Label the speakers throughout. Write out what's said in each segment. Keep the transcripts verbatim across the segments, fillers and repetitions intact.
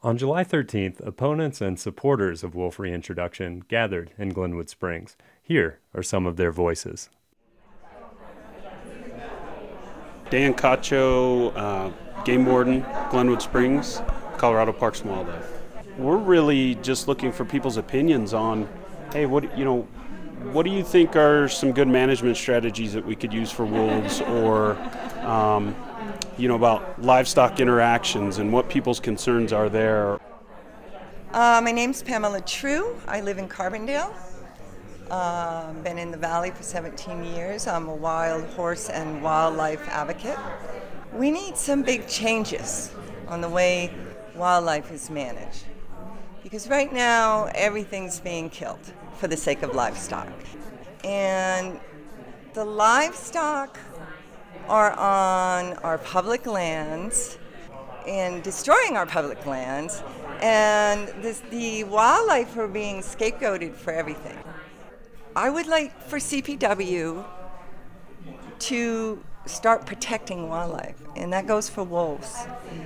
Speaker 1: On July thirteenth, opponents and supporters of wolf reintroduction gathered in Glenwood Springs. Here are some of their voices.
Speaker 2: Dan Cacho, uh, game warden, Glenwood Springs, Colorado Parks and Wildlife. We're really just looking for people's opinions on, hey, what you know, what do you think are some good management strategies that we could use for wolves, or um, you know, about livestock interactions and what people's concerns are there.
Speaker 3: Uh, my name's Pamela True. I live in Carbondale. Uh, been in the valley for seventeen years. I'm a wild horse and wildlife advocate. We need some big changes on the way wildlife is managed, because right now everything's being killed for the sake of livestock. And the livestock are on our public lands and destroying our public lands, and this, the wildlife are being scapegoated for everything. I would like for C P W to start protecting wildlife, and that goes for wolves.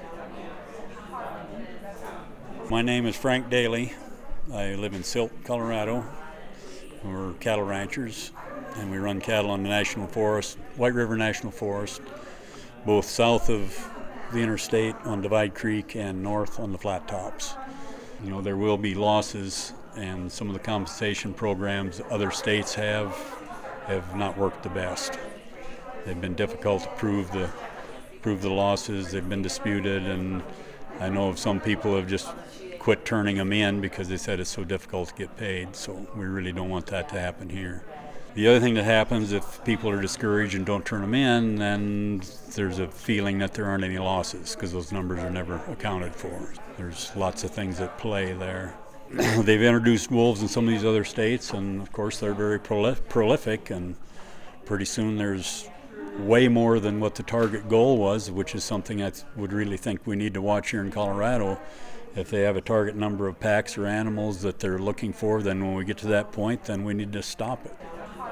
Speaker 4: My name is Frank Daly. I live in Silt, Colorado. We're cattle ranchers, and we run cattle on the National Forest, White River National Forest, both south of the interstate on Divide Creek and north on the Flat Tops. You know, there will be losses, and some of the compensation programs other states have have not worked the best. They've been difficult to prove the prove the losses. They've been disputed, and I know of some people have just quit turning them in because they said it's so difficult to get paid. So we really don't want that to happen here. The other thing that happens, if people are discouraged and don't turn them in, then there's a feeling that there aren't any losses because those numbers are never accounted for. There's lots of things at play there. They've introduced wolves in some of these other states, and of course they're very prolif- prolific, and pretty soon there's way more than what the target goal was, which is something I would really think we need to watch here in Colorado. If they have a target number of packs or animals that they're looking for, then when we get to that point, then we need to stop it.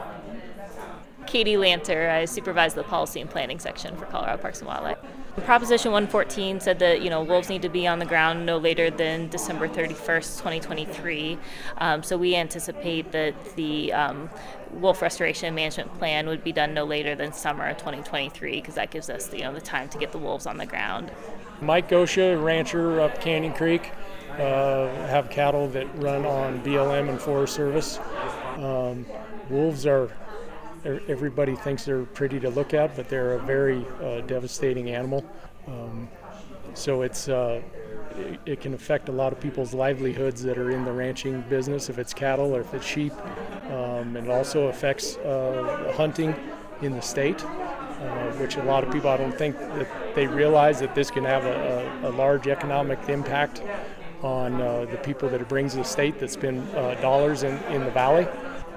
Speaker 5: Katie Lanter, I supervise the policy and planning section for Colorado Parks and Wildlife. Proposition one fourteen said that, you know, wolves need to be on the ground no later than December thirty-first, twenty twenty-three. Um, so we anticipate that the um, wolf restoration and management plan would be done no later than summer of twenty twenty-three, because that gives us, you know, the time to get the wolves on the ground.
Speaker 6: Mike Gosha, rancher up Canyon Creek, uh, have cattle that run on B L M and Forest Service. Um, wolves are, everybody thinks they're pretty to look at, but they're a very uh, devastating animal. Um, so it's uh, it, it can affect a lot of people's livelihoods that are in the ranching business, if it's cattle or if it's sheep. Um, and it also affects uh, hunting in the state. Uh, which a lot of people, I don't think that they realize that this can have a, a, a large economic impact on uh, the people that it brings to the state that spend uh, dollars in, in the valley.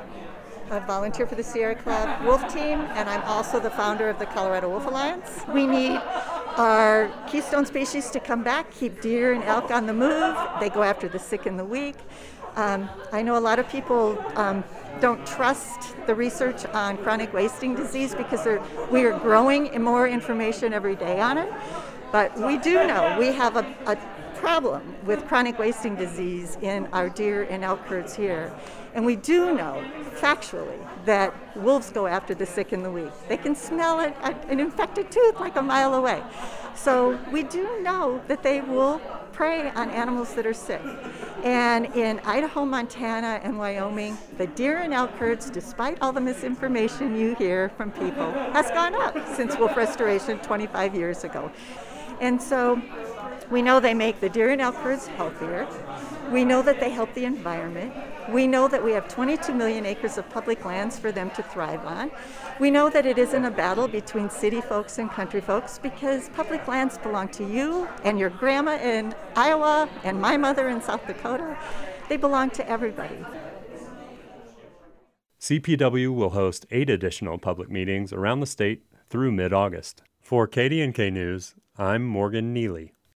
Speaker 7: I volunteer for the Sierra Club Wolf Team, and I'm also the founder of the Colorado Wolf Alliance. We need our keystone species to come back, keep deer and elk on the move. They go after the sick and the weak. Um, I know a lot of people um, don't trust the research on chronic wasting disease because we are growing more information every day on it. But we do know we have a, a problem with chronic wasting disease in our deer and elk herds here. And we do know factually that wolves go after the sick and the weak. They can smell an, an infected tooth like a mile away. So we do know that they will prey on animals that are sick. And in Idaho, Montana, and Wyoming, the deer and elk herds, despite all the misinformation you hear from people, has gone up since wolf restoration twenty-five years ago. And so we know they make the deer and elk herds healthier. We know that they help the environment. We know that we have twenty-two million acres of public lands for them to thrive on. We know that it isn't a battle between city folks and country folks, because public lands belong to you and your grandma in Iowa and my mother in South Dakota. They belong to everybody.
Speaker 1: C P W will host eight additional public meetings around the state through mid-August. For K D N K News, I'm Morgan Neely.